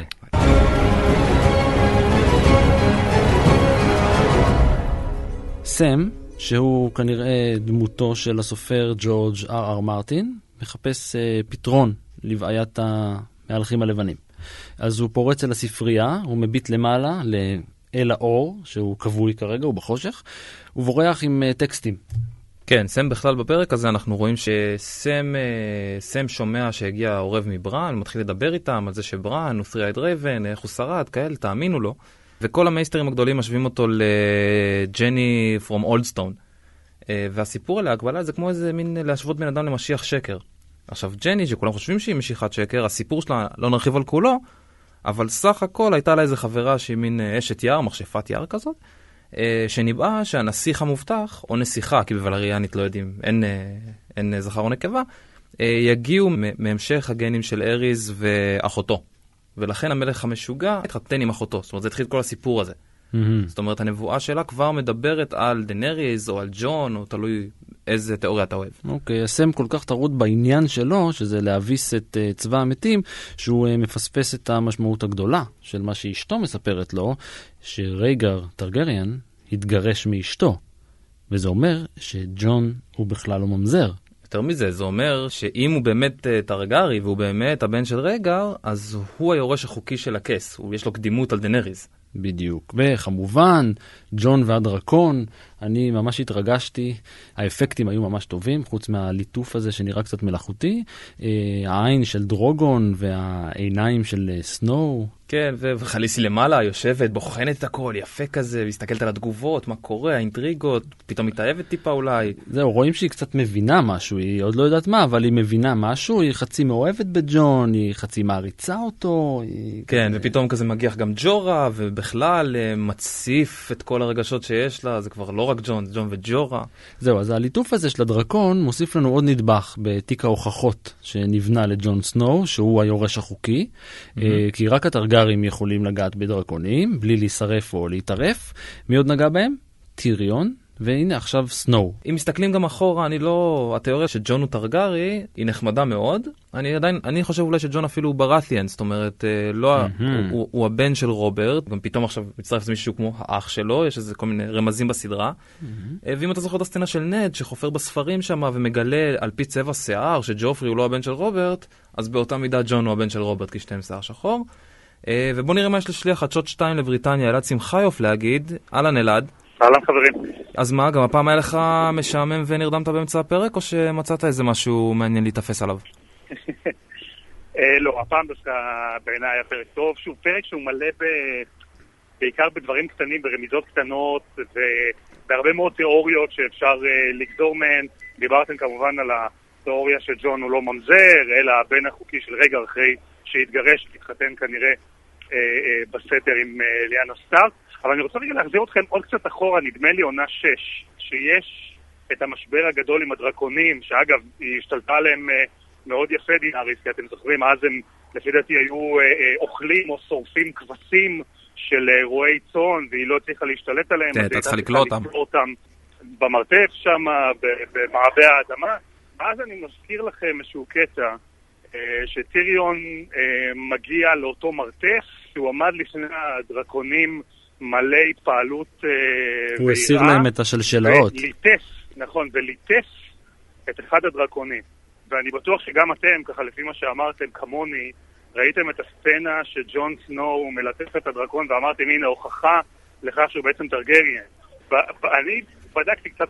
סם, שהוא כנראה דמותו של הסופר ג'ורג' R.R. מרטין, מחפש פתרון לבעיית המהלכים הלבנים. אז הוא פורץ אל הספרייה, הוא מביט למעלה לאל האור, שהוא כבוי כרגע, הוא בחושך, הוא בורח עם טקסטים. כן, סם בכלל בפרק הזה אנחנו רואים שסם שומע שהגיע העורב מברן, מתחיל לדבר איתם על זה שברן הוא three-eyed raven, איך הוא שרד, כאלה, תאמינו לו. וכל המייסטרים הגדולים משווים אותו לג'ני from אולדסטון. והסיפור על ההגבלה זה כמו איזה מין להשוות בן אדם למשיח שקר. עכשיו ג'ני, שכולם חושבים שהיא משיחת שקר, הסיפור שלה לא נרחיב על כולו, אבל סך הכל הייתה לה איזה חברה שהיא מין אשת יער, מכשפת יער כזאת, שניבאה שהנסיך המובטח, או נסיכה, כי בוולריאנית לא יודעים, אין זכר או נקבה, יגיעו מהמשך הגנים של אריז ואחותו. ולכן המלך המשוגע התחתן עם אחותו. זאת אומרת, זה התחיל כל הסיפור הזה. זאת אומרת, הנבואה שלה כבר מדברת על דנריז או על ג'ון, או תלוי איזה תיאוריה אתה אוהב. אוקיי, הסם כל כך טרוד בעניין שלו, שזה להביס את צבא המתים, שהוא מפספס את המשמעות הגדולה של מה שאשתו מספרת לו, שרייגר טרגריאן התגרש מאשתו. וזה אומר שג'ון הוא בכלל לא ממזר. יותר מזה, זה אומר שאם הוא באמת טרגרי והוא באמת הבן של רגר, אז הוא היורש החוקי של הכס, יש לו קדימות על דנריז. בדיוק. וכמובן, ג'ון והדרקון, אני ממש התרגשתי, האפקטים היו ממש טובים, חוץ מהליטוף הזה שנראה קצת מלאכותי, העין של דרוגון והעיניים של סנואו. כן, וחליסי למעלה יושבת, בוחנת את הכל, יפה כזה, מסתכלת על התגובות, מה קורה, האינטריגות, פתאום מתאהבת טיפה אולי. זהו, רואים שהיא קצת מבינה משהו, היא עוד לא יודעת מה, אבל היא מבינה משהו, היא חצי מאוהבת בג'ון, היא חצי מעריצה אותו. כן, ופתאום כזה מגיח גם ג'ורה, ובכלל מציף את כל הרגשות שיש לה, זה כבר לא רק ג'ון, זה ג'ון וג'ורה. זהו, אז הליטוף הזה של הדרקון מוסיף לנו עוד נדבך בתיק ההוכחות שנבנה לג'ון סנואו, שהוא היורש החוקי, כי רק הטרגרים יכולים לגעת בדרקונים, בלי להישרף או להתערף. מי עוד נגע בהם? טיריון, והנה עכשיו סנואו. אם מסתכלים גם אחורה, התיאוריה שג'ון הוא טרגרי היא נחמדה מאוד. אני חושב אולי שג'ון אפילו הוא ברת'יאן, זאת אומרת, הוא הבן של רוברט, גם פתאום עכשיו מצטרף זה מישהו כמו האח שלו, יש איזה כל מיני רמזים בסדרה. ואם אתה זוכר את הסצנה של נד, שחופר בספרים שם ומגלה על פי צבע שיער שג'ופרי הוא לא הבן של רוברט, אז באותה מידה ג'ון הוא הבן של רוברט כי שתיהם שיער שחור. ובוא נראה מה יש לשליח חדשות 2 לבריטניה, אלעד שמחיוף להגיד. אהלן אלעד. אהלן חברים. אז מה, גם הפעם היה לך משעמם ונרדמת באמצע הפרק, או שמצאת איזה משהו מעניין להתאפס עליו? לא, הפעם דווקא בעיניי היה פרק טוב. שוב, פרק שהוא מלא בעיקר בדברים קטנים, ברמיזות קטנות, ובהרבה מאוד תיאוריות שאפשר לגזור מהן. דיברתם כמובן על התיאוריה שג'ון הוא לא ממזר, אלא הבן החוקי של רגע אחרי שהתגרש, התחתן כנראה בסתר עם ליאנה סטארק. אבל אני רוצה רגע להחזיר אתכם עוד קצת אחורה, נדמה לי עונה 6, שיש את המשבר הגדול עם הדרקונים, שאגב, היא השתלטה עליהם מאוד יפה דינאריס, כי אתם זוכרים, אז הם לפי דעתי היו אוכלים או שורפים כבשים של רועי צאן, והיא לא הצליחה להשתלט עליהם. כן, אתה צריכה לקלוא אותם. במרתף שם, במעבה האדמה. אז אני מזכיר לכם איזשהו קטע, שטיריון מגיע לאותו מרתף, שהוא עמד לפני הדרקונים מלא התפעלות הוא הסיר להם את השלשלאות. וליטף את אחד הדרקונים. ואני בטוח שגם אתם, ככה לפי מה שאמרתם, כמוני, ראיתם את הסצנה שג'ון סנואו מלטף את הדרקון, ואמרתם, הנה, הוכחה לכך שהוא בעצם טרגריאן. אני בדקתי קצת,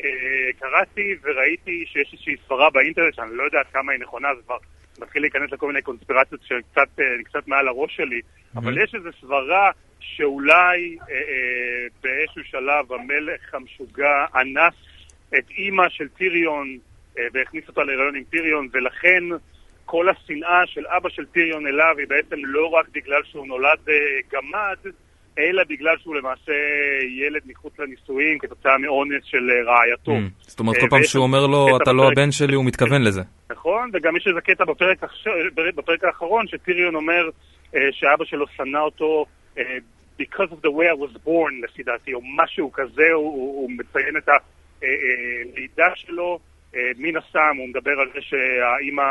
קראתי וראיתי שיש איזושהי סברה באינטרנט, שאני לא יודעת כמה היא נכונה, זה כבר מתחיל להיכנס לכל מיני קונספירציות שקצת מעל הראש שלי, אבל יש איזו סברה שאולי באיזשהו שלב המלך המשוגע אנס את אימא של טיריון והכניס אותה להיריון עם טיריון, ולכן כל השנאה של אבא של טיריון אליו היא בעצם לא רק בגלל שהוא נולד גמד, אלא בגלל שהוא למעשה ילד מחוץ לנישואים כתוצאה מאונס של רעייתו. זאת אומרת, כל פעם שהוא אומר לו, אתה לא הבן שלי, הוא מתכוון לזה. נכון, וגם יש איזה קטע בפרק האחרון, שטיריון אומר שאבא שלו שנא אותו because of the way I was born, לפי דעתי, או משהו כזה, הוא מציין את הלידה שלו, מן הסתם, הוא מדבר על זה שהאימא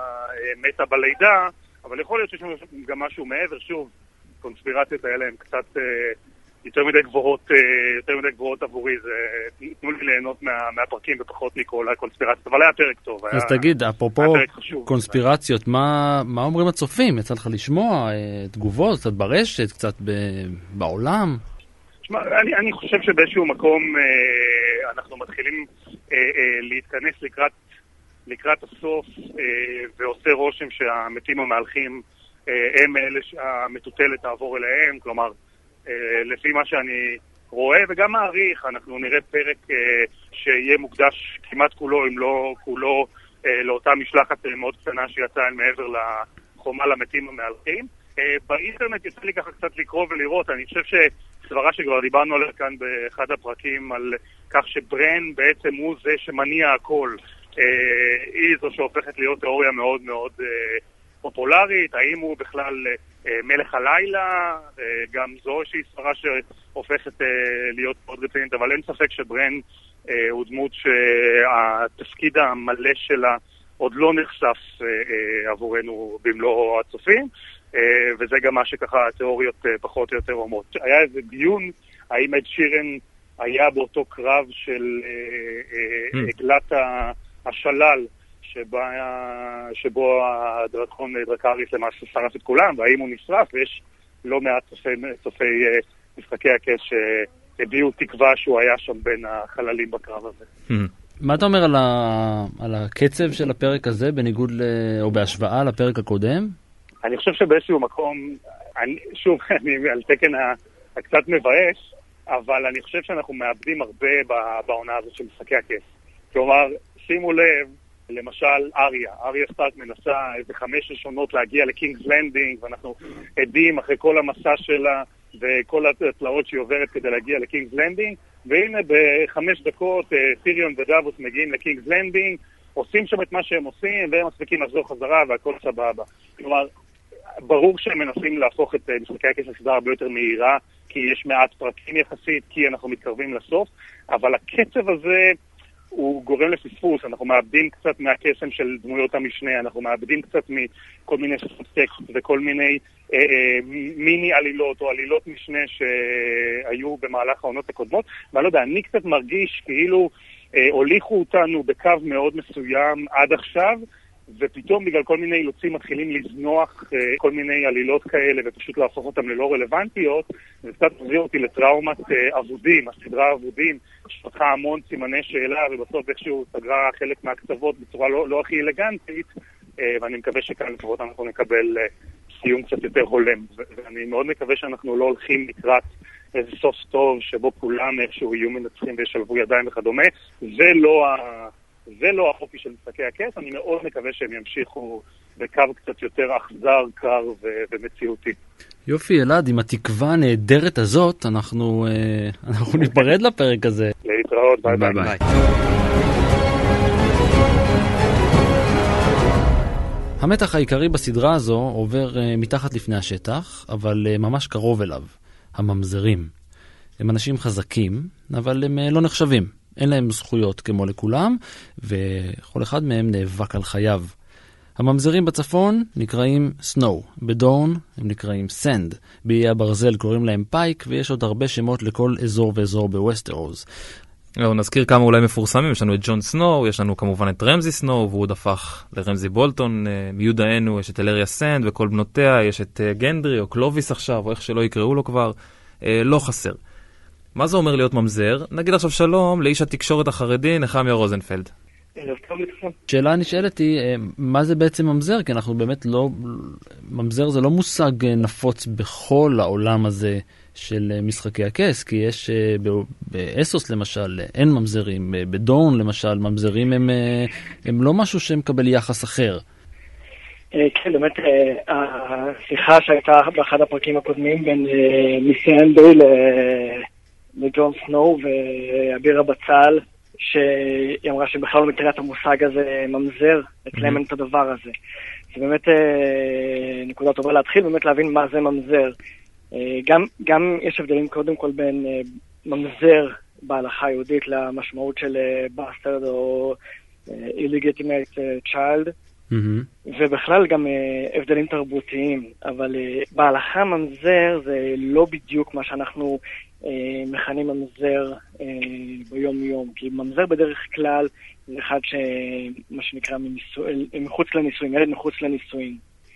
מתה בלידה, אבל יכול להיות שיש גם משהו מעבר, שוב, קונספירציות האלה הן קצת יותר מדי גבוהות עבורי, תנו לי ליהנות מהפרקים ופחות מכל הקונספירציות, אבל היה פרק טוב. אז תגיד, אפרופו קונספירציות, מה אומרים הצופים? יצא לך לשמוע תגובות, קצת ברשת, קצת בעולם? תשמע, אני חושב שבאיזשהו מקום אנחנו מתחילים להתכנס לקראת הסוף, ועושה רושם שהמתים המהלכים הם אלה שהמטוטלת תעבור אליהם, כלומר, לפי מה שאני רואה וגם מעריך, אנחנו נראה פרק שיהיה מוקדש כמעט כולו, אם לא כולו, לאותה משלחת מאוד קטנה שיצאה אל מעבר לחומה למתים המהלכים. באינטרנט יצא לי ככה קצת לקרוא ולראות, אני חושב שסברה שכבר דיברנו עליה כאן באחד הפרקים, על כך שברן בעצם הוא זה שמניע הכל, היא זו שהופכת להיות תיאוריה מאוד מאוד פופולרית, האם הוא בכלל מלך הלילה, גם זו שהיא סברה שהופכת להיות מאוד רצינית, אבל אין ספק שברן הוא דמות שהתפקיד המלא שלה עוד לא נחשף עבורנו במלוא הצופים, וזה גם מה שככה התיאוריות פחות או יותר אומרות. היה איזה דיון האם אד שירן היה באותו קרב של עגלת השלל, שבו הדרקון דרקריס למעשה שרף את כולם, והאם הוא נשרף, ויש לא מעט צופי משחקי הכס שהביאו תקווה שהוא היה שם בין החללים בקרב הזה. מה אתה אומר על הקצב של הפרק הזה, בניגוד או בהשוואה לפרק הקודם? אני חושב שבאיזשהו מקום, שוב, אני על תקן הקצת מבאש, אבל אני חושב שאנחנו מאבדים הרבה בעונה הזאת של משחקי הכס. כלומר, שימו לב, למשל אריה סטארק מנסה איזה 5 ראשונות להגיע לקינגס לנדינג, ואנחנו עדים אחרי כל המסע שלה וכל התלאות שהיא עוברת כדי להגיע לקינגס לנדינג, והנה ב5 דקות טיריון ודאבוס מגיעים לקינגס לנדינג, עושים שם את מה שהם עושים והם מספיקים לחזור חזרה והכל סבבה. כלומר, ברור שהם מנסים להפוך את משחקי הכס לסדרה הרבה יותר מהירה, כי יש מעט פרקים יחסית, כי אנחנו מתקרבים לסוף, אבל הקצב הזה הוא גורם לפספוס. אנחנו מאבדים קצת מהקסם של דמויות המשנה, אנחנו מאבדים קצת מכל מיני סאבטקסט וכל מיני מיני עלילות או עלילות משנה שהיו במהלך העונות הקודמות, ואני לא יודע, אני קצת מרגיש כאילו הוליכו אותנו בקו מאוד מסוים עד עכשיו, ופתאום בגלל כל מיני אילוצים מתחילים לזנוח כל מיני עלילות כאלה ופשוט להפוך אותם ללא רלוונטיות. זה קצת מחזיר אותי לטראומת עבודים, הסדרה עבודים, שפתחה המון סימני שאלה ובסוף איכשהו סגרה חלק מהקצוות בצורה לא הכי אלגנטית, ואני מקווה שכאן לפחות אנחנו נקבל סיום קצת יותר הולם, ואני מאוד מקווה שאנחנו לא הולכים לקראת איזה סוף טוב שבו כולם איכשהו יהיו מנצחים וישלבו ידיים וכדומה. זה לא החופי של משחקי הכס. אני מאוד מקווה שהם ימשיכו בקו קצת יותר אכזר, קר ומציאותי. יופי, אלעד, עם התקווה הנהדרת הזאת, אנחנו ניפרד לפרק הזה. להתראות, ביי ביי. ביי. המתח העיקרי בסדרה הזו עובר מתחת לפני השטח, אבל ממש קרוב אליו. הממזרים. הם אנשים חזקים, אבל הם לא נחשבים. אין להם זכויות כמו לכולם, וכל אחד מהם נאבק על חייו. הממזרים בצפון נקראים סנואו, בדורן הם נקראים סנד, באיי הברזל קוראים להם פייק, ויש עוד הרבה שמות לכל אזור ואזור בווסטרוס. נזכיר כמה אולי מפורסמים, יש לנו את ג'ון סנואו, יש לנו כמובן את רמזי סנואו, והוא עוד הפך לרמזי בולטון, מיודענו יש את אלריה סנד וכל בנותיה, יש את גנדרי או קלוביס עכשיו, או איך שלא יקראו לו כבר, לא חסר. מה זה אומר להיות ממזר? נגיד עכשיו שלום לאיש התקשורת החרדי, נחמיה רוזנפלד. שאלה נשאלת היא, מה זה בעצם ממזר? כי אנחנו באמת לא... ממזר זה לא מושג נפוץ בכל העולם הזה של משחקי הכס, כי יש באסוס למשל, אין ממזרים, בדורן למשל, ממזרים הם לא משהו שמקבל יחס אחר. כן, באמת, השיחה שהייתה באחד הפרקים הקודמים בין מיסי אנדרי לג'ון סנואו ואבירה בצל, שהיא אמרה שבכלל לא מכירה את המושג הזה ממזר, אצלם את הדבר הזה. זה באמת נקודה טובה להתחיל, באמת להבין מה זה ממזר. גם יש הבדלים קודם כל בין ממזר בהלכה היהודית למשמעות של בסטרד או illegitimate child, ובכלל גם הבדלים תרבותיים, אבל בהלכה ממזר זה לא בדיוק מה שאנחנו מכנים ממזר ביום יום, כי ממזר בדרך כלל זה אחד שמה שנקרא מחוץ לנישואין, ילד מחוץ לנישואין,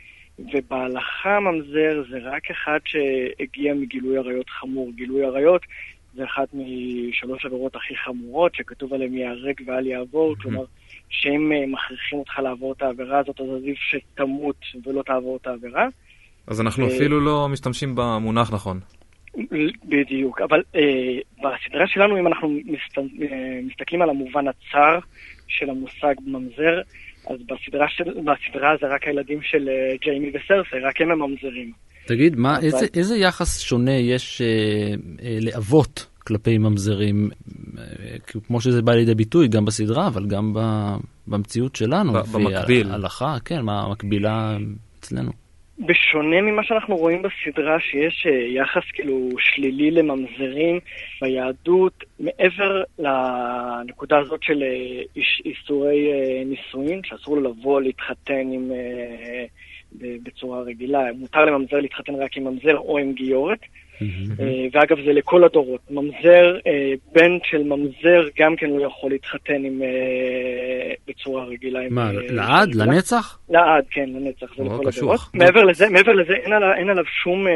ובהלכה ממזר זה רק אחד שהגיע מגילוי עריות חמור. גילוי עריות זה אחת משלוש עבירות הכי חמורות שכתוב עליהם יהרג ואל יעבור, כלומר שהם מכריחים אותך לעבור את העבירה הזאת, אז עדיף שתמות ולא תעבור את העבירה. אז אנחנו אפילו לא משתמשים במונח נכון. בדיוק, אבל בסדרה שלנו, אם אנחנו מסתכלים על המובן הצר של המושג ממזר, אז בסדרה זה רק הילדים של ג'יימי וסרסי, רק הם ממזרים. תגיד, איזה יחס שונה יש לאבות כלפי ממזרים, כמו שזה בא לידי ביטוי גם בסדרה, אבל גם במציאות שלנו? במקביל. וההלכה, כן, מה המקבילה אצלנו? בשונה ממה שאנחנו רואים בסדרה, שיש יחס כאילו שלילי לממזרים ביהדות, מעבר לנקודה הזאת של איסורי נישואין, שאסור לו לבוא להתחתן בצורה רגילה, מותר לממזר להתחתן רק עם ממזר או עם גיורת, ואגב, זה לכל הדורות. ממזר, בן של ממזר, גם כן הוא יכול להתחתן עם בצורה רגילה. מה, לעד? לנצח? לעד, כן, לנצח. זה לכל הדורות. מעבר לזה, אין עליו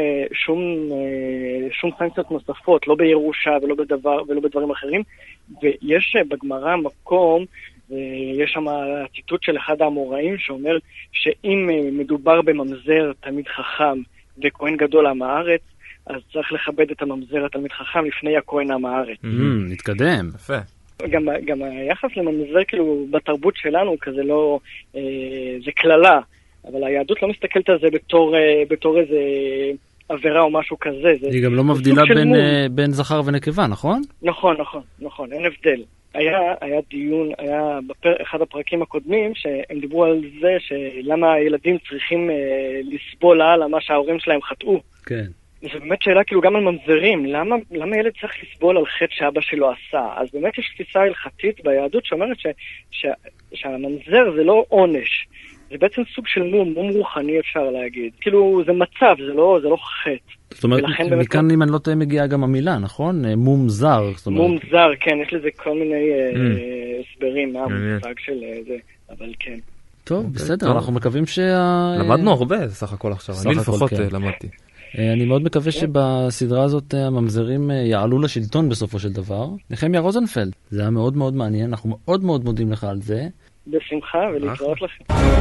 שום סנקציות נוספות, לא בירושה ולא בדברים אחרים. ויש בגמרא מקום, יש שם ציטוט של אחד האמוראים שאומר שאם מדובר בממזר תלמיד חכם וכהן גדול עם הארץ, אז צריך לכבד את הממזר התלמיד חכם לפני הכהן עם הארץ. נתקדם. יפה. גם היחס לממזר כאילו בתרבות שלנו כזה לא, זה כללה, אבל היהדות לא מסתכלת על זה בתור איזה עבירה או משהו כזה. היא גם לא מבדילה בין זכר ונקבה, נכון? נכון, אין הבדל. היה דיון, היה באחד הפרקים הקודמים, שהם דיברו על זה שלמה הילדים צריכים לסבול על מה שההורים שלהם חטאו. כן. זו באמת שאלה כאילו גם על ממזרים, למה ילד צריך לסבול על חטא שאבא שלו עשה? אז באמת יש תפיסה הלכתית ביהדות שאומרת שהממזר זה לא עונש, זה בעצם סוג של מום רוחני אפשר להגיד. כאילו זה מצב, זה לא חטא. זאת אומרת, מכאן אם אני לא טועה מגיעה גם המילה, נכון? מום זר. מום זר, כן, יש לזה כל מיני הסברים מה המושג של זה, אבל כן. טוב, בסדר, אנחנו מקווים למדנו הרבה סך הכל עכשיו, אני לפחות למדתי. אני מאוד מקווה שבסדרה הזאת הממזרים יעלו לשלטון בסופו של דבר. נחמיה רוזנפלד, זה היה מאוד מאוד מעניין, אנחנו מאוד מאוד מודים לך על זה. בשמחה ולהתראות לכם.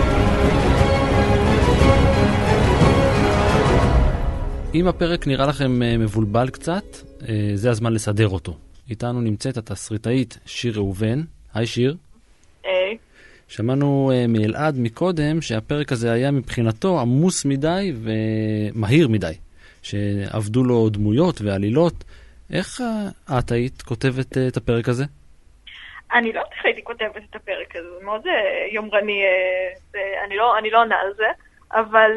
אם הפרק נראה לכם מבולבל קצת, זה הזמן לסדר אותו. איתנו נמצאת התסריטאית שיר ראובן. היי שיר. היי. שמענו מאלעד מקודם שהפרק הזה היה מבחינתו עמוס מדי ומהיר מדי, שעבדו לו דמויות ועלילות. איך את היית כותבת את הפרק הזה? אני לא הייתי כותבת את הפרק הזה, זה מאוד יומרני, אני לא עונה על זה, אבל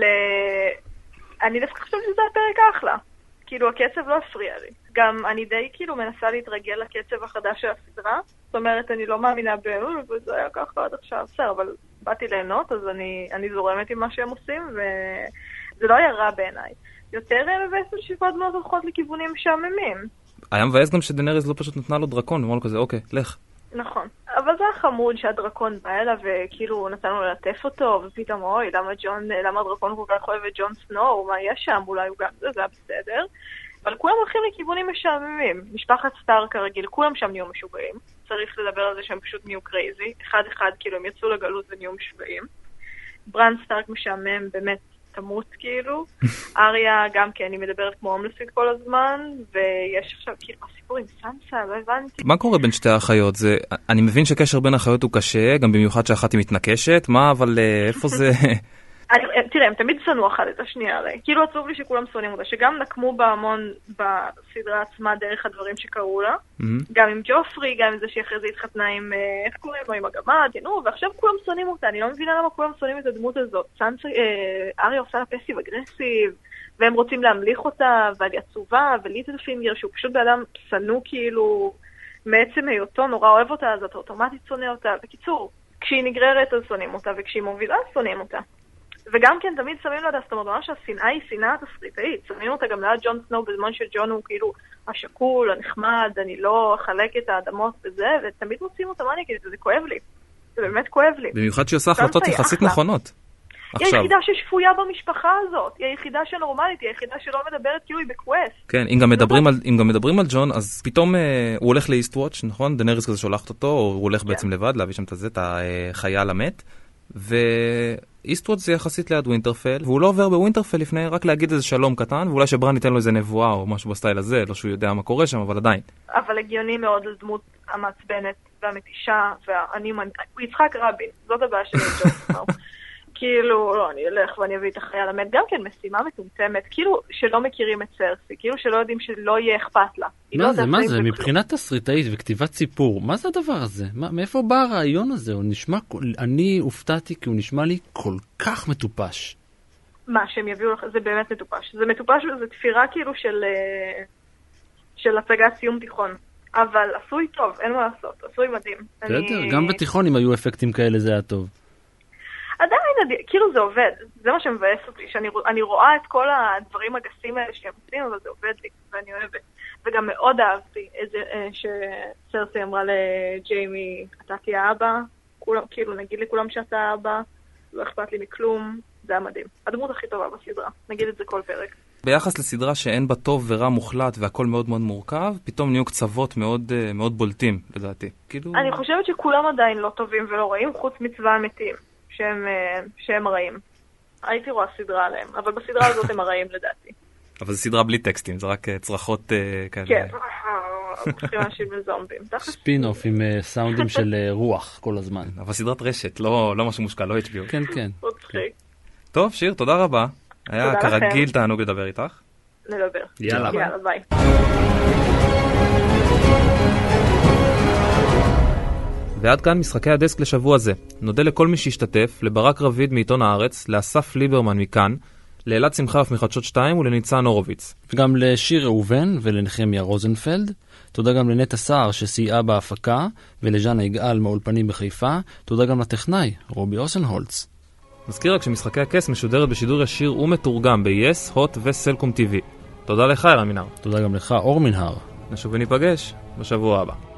אני דווקא חושבת שזה הפרק אחלה. כאילו הקצב לא הפריע לי. גם אני די כאילו מנסה להתרגל לקצב החדש של הסדרה, זאת אומרת אני לא מאמינה וזה היה ככה עד עכשיו, בסדר, אבל באתי ליהנות, אז אני זורמת עם מה שהם עושים, וזה לא היה רע בעיניי. יותר מבאס שכל דמות הולכות לכיוונים משעממים. היה מבאס גם שדנריס לא פשוט נתנה לו דרקון, ואמר לו כזה, אוקיי, לך. נכון, אבל זה החמוד שהדרקון בא אליו וכאילו נתנו ללטף אותו, ופתאום אוי, למה הדרקון כל כך אוהב את ג'ון סנואו, מה יש שם, אולי הוא גם זה היה בסדר. אבל כולם הולכים לכיוונים משעממים. משפחת סטארק הרגיל, כולם שם נהיו משוגעים. צריך לדבר על זה שהם פשוט נהיו קרייזי. אחד כאילו הם יצאו לגלות ונהיו משוגעים. ברן סטארק משעמם, באמת תמות כאילו. אריה גם כן, היא מדברת כמו הומלסית כל הזמן, ויש עכשיו כאילו הסיפור עם סנסה, לא הבנתי. מה קורה בין שתי האחיות? אני מבין שקשר בין האחיות הוא קשה, גם במיוחד שאחת היא מתנקשת, מה, אבל איפה זה... תראה, הם תמיד שנאו אחת את השנייה הרי. כאילו עצוב לי שכולם שונאים אותה, שגם נקמו בה המון בסדרה עצמה דרך הדברים שקראו לה. גם עם ג'ופרי, גם עם זה שאחרי זה התחתנה עם, איך קוראים לו, עם הגמד, ועכשיו כולם שונאים אותה. אני לא מבינה למה כולם שונאים את הדמות הזאת. אריה עושה לה פסיב אגרסיב, והם רוצים להמליך אותה, ואני עצובה, וליטלפינגר, שהוא פשוט באדם שנוא כאילו, מעצם היותו נורא אוהב אותה, אז אתה אוטומטית שונא אותה. בקיצור, כשהיא נגררת אז שונאים אותה, וכשהיא מובילה אז שונאים אותה. וגם כן תמיד שמים לה, זאת אומרת, ממש השנאה היא שנאה תסריטאית. שמים אותה גם ליד ג'ון סנואו בזמן שג'ון הוא כאילו השקול, הנחמד, אני לא אחלק את האדמות וזה, ותמיד מוצאים אותה, מה אני אגיד, זה כואב לי. זה באמת כואב לי. במיוחד שהיא עושה החלטות יחסית נכונות. היא היחידה ששפויה במשפחה הזאת, היא היחידה שנורמלית, היא היחידה שלא מדברת כאילו היא בקווסט. כן, אם גם מדברים על ג'ון, אז פתאום הוא הולך לאיסטוואץ', נכון? דנריס כזה שולחת אותו, או הוא הולך בעצם לבד, להביא שם את החייל המת. ואיסטוואץ' זה יחסית ליד ווינטרפל, והוא לא עובר בווינטרפל לפני רק להגיד איזה שלום קטן, ואולי שברן ייתן לו איזה נבואה או משהו בסטייל הזה, לא שהוא יודע מה קורה שם, אבל עדיין. אבל הגיוני מאוד לדמות המעצבנת והמתישה, הוא יצחק רבין, זאת הבעיה שלי ג'ון סנואו. כאילו, לא, אני אלך ואני אביא את החייל המת, גם כן משימה מטומטמת, כאילו שלא מכירים את סרסי, כאילו שלא יודעים שלא יהיה אכפת לה. מה זה? מבחינת תסריטאית וכתיבת סיפור, מה זה הדבר הזה? מאיפה בא הרעיון הזה? אני הופתעתי כי הוא נשמע לי כל כך מטופש. מה, שהם יביאו לך, זה באמת מטופש. זה מטופש וזה תפירה כאילו של הצגת סיום תיכון. אבל עשוי טוב, אין מה לעשות, עשוי מדהים. בסדר, גם בתיכון אם היו אפקטים כאלה זה היה טוב. עדיין, כאילו זה עובד, זה מה שמבאס אותי, שאני רואה את כל הדברים הגסים האלה שהם עושים, אבל זה עובד לי, ואני אוהבת. וגם מאוד אהבתי שסרסי אמרה לג'יימי, אתה תהיה האבא, כאילו נגיד לכולם שאתה האבא, לא אכפת לי מכלום, זה היה מדהים. הדמות הכי טובה בסדרה, נגיד את זה כל פרק. ביחס לסדרה שאין בה טוב ורע מוחלט והכל מאוד מאוד מורכב, פתאום נהיו קצוות מאוד, מאוד בולטים, לדעתי. כאילו... אני חושבת שכולם עדיין לא טובים ולא רעים, חוץ מצבא המתים, שהם רעים. הייתי רואה סדרה עליהם, אבל בסדרה הזאת הם הרעים לדעתי. אבל זו סדרה בלי טקסטים, זה רק צרחות כאלה. כן, הופכים אנשים לזומבים. ספין-אוף עם סאונדים של רוח כל הזמן. אבל סדרת רשת, לא משהו מושקע, לא HBO. כן, כן. טוב, שיר, תודה רבה. היה כרגיל תענוג לדבר איתך. נדבר. יאללה. ביי. ועד כאן משחקי הדסק לשבוע זה. נודה לכל מי שהשתתף, לברק רביד מעיתון הארץ, לאסף ליברמן מכאן, לאלעד שמחף מחדשות 2 ולניצן הורוביץ. וגם לשיר ראובן ולנחמיה רוזנפלד. תודה גם לנטע סער שסייעה בהפקה, ולז'אנה יגאל מהאולפנים בחיפה. תודה גם לטכנאי, רובי אוסנהולץ. מזכיר רק שמשחקי הכס משודרת בשידור ישיר ומתורגם ב-Yes, Hot וסלקום TV. תודה לך, אלעד מנהר. תודה גם לך, אור מנהר. נשוב וניפגש בשבוע הבא.